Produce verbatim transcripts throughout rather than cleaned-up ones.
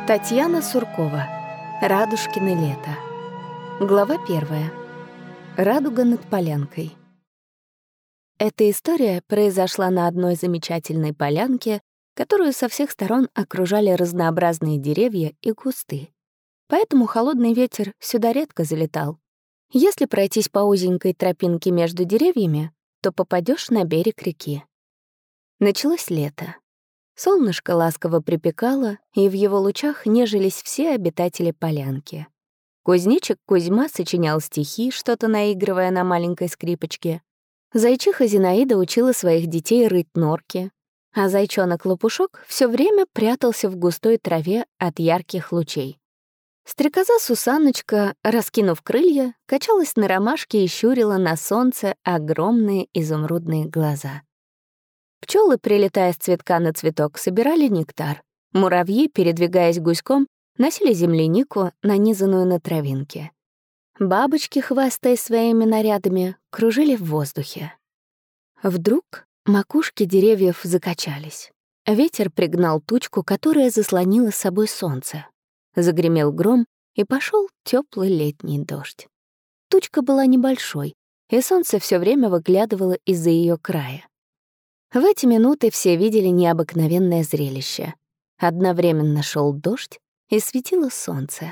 Татьяна Суркова. Радужкино лето. Глава первая. Радуга над полянкой. Эта история произошла на одной замечательной полянке, которую со всех сторон окружали разнообразные деревья и кусты. Поэтому холодный ветер сюда редко залетал. Если пройтись по узенькой тропинке между деревьями, то попадешь на берег реки. Началось лето. Солнышко ласково припекало, и в его лучах нежились все обитатели полянки. Кузнечик Кузьма сочинял стихи, что-то наигрывая на маленькой скрипочке. Зайчиха Зинаида учила своих детей рыть норки, а зайчонок Лопушок все время прятался в густой траве от ярких лучей. Стрекоза Сусаночка, раскинув крылья, качалась на ромашке и щурила на солнце огромные изумрудные глаза. Пчелы, прилетая с цветка на цветок, собирали нектар. Муравьи, передвигаясь гуськом, носили землянику, нанизанную на травинке. Бабочки, хвастаясь своими нарядами, кружили в воздухе. Вдруг макушки деревьев закачались. Ветер пригнал тучку, которая заслонила с собой солнце. Загремел гром, и пошел теплый летний дождь. Тучка была небольшой, и солнце все время выглядывало из-за ее края. В эти минуты все видели необыкновенное зрелище. Одновременно шел дождь и светило солнце.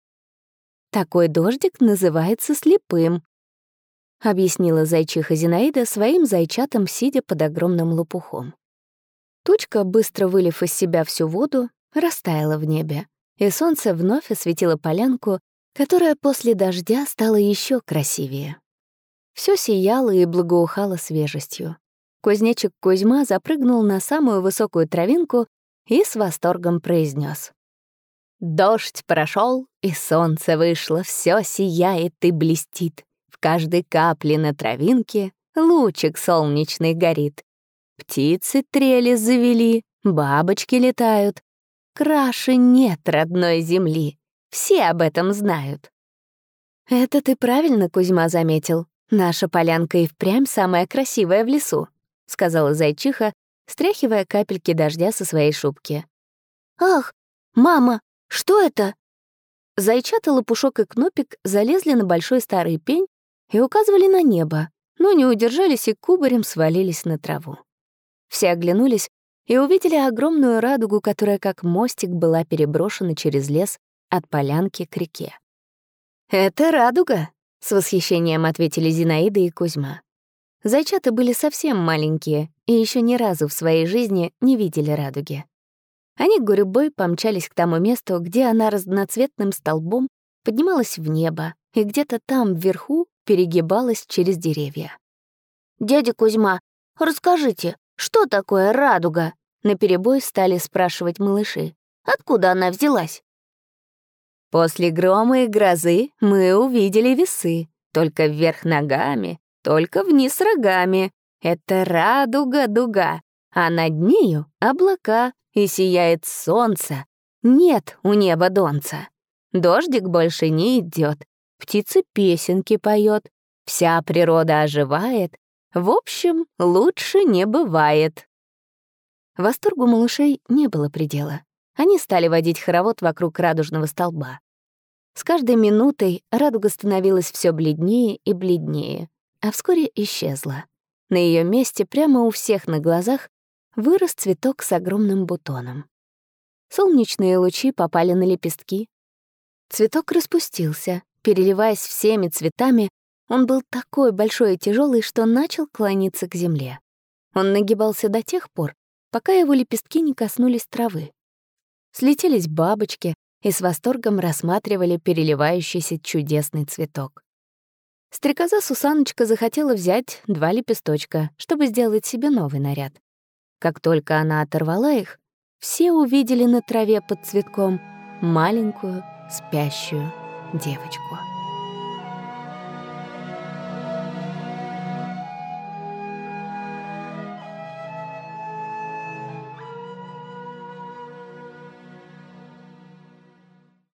«Такой дождик называется слепым», — объяснила зайчиха Зинаида своим зайчатам, сидя под огромным лопухом. Тучка, быстро вылив из себя всю воду, растаяла в небе, и солнце вновь осветило полянку, которая после дождя стала еще красивее. Все сияло и благоухало свежестью. Кузнечик Кузьма запрыгнул на самую высокую травинку и с восторгом произнес: «Дождь прошел, и солнце вышло, все сияет и блестит. В каждой капле на травинке лучик солнечный горит. Птицы трели завели, бабочки летают. Краше нет родной земли, все об этом знают». «Это ты правильно, Кузьма, заметил. Наша полянка и впрямь самая красивая в лесу», — сказала зайчиха, стряхивая капельки дождя со своей шубки. «Ах, мама, что это?» Зайчата Лопушок и Кнопик залезли на большой старый пень и указывали на небо, но не удержались и кубарем свалились на траву. Все оглянулись и увидели огромную радугу, которая как мостик была переброшена через лес от полянки к реке. «Это радуга», — с восхищением ответили Зинаида и Кузьма. Зайчата были совсем маленькие и еще ни разу в своей жизни не видели радуги. Они гурьбой помчались к тому месту, где она разноцветным столбом поднималась в небо и где-то там вверху перегибалась через деревья. «Дядя Кузьма, расскажите, что такое радуга?» — наперебой стали спрашивать малыши. «Откуда она взялась?» «После грома и грозы мы увидели весы, только вверх ногами, только вниз рогами. Это радуга-дуга, а над нею облака, и сияет солнце. Нет у неба донца. Дождик больше не идет, птицы песенки поет, вся природа оживает. В общем, лучше не бывает». Восторгу малышей не было предела. Они стали водить хоровод вокруг радужного столба. С каждой минутой радуга становилась все бледнее и бледнее, а вскоре исчезла. На ее месте прямо у всех на глазах вырос цветок с огромным бутоном. Солнечные лучи попали на лепестки. Цветок распустился, переливаясь всеми цветами. Он был такой большой и тяжелый, что начал клониться к земле. Он нагибался до тех пор, пока его лепестки не коснулись травы. Слетелись бабочки и с восторгом рассматривали переливающийся чудесный цветок. Стрекоза Сусаночка захотела взять два лепесточка, чтобы сделать себе новый наряд. Как только она оторвала их, все увидели на траве под цветком маленькую спящую девочку.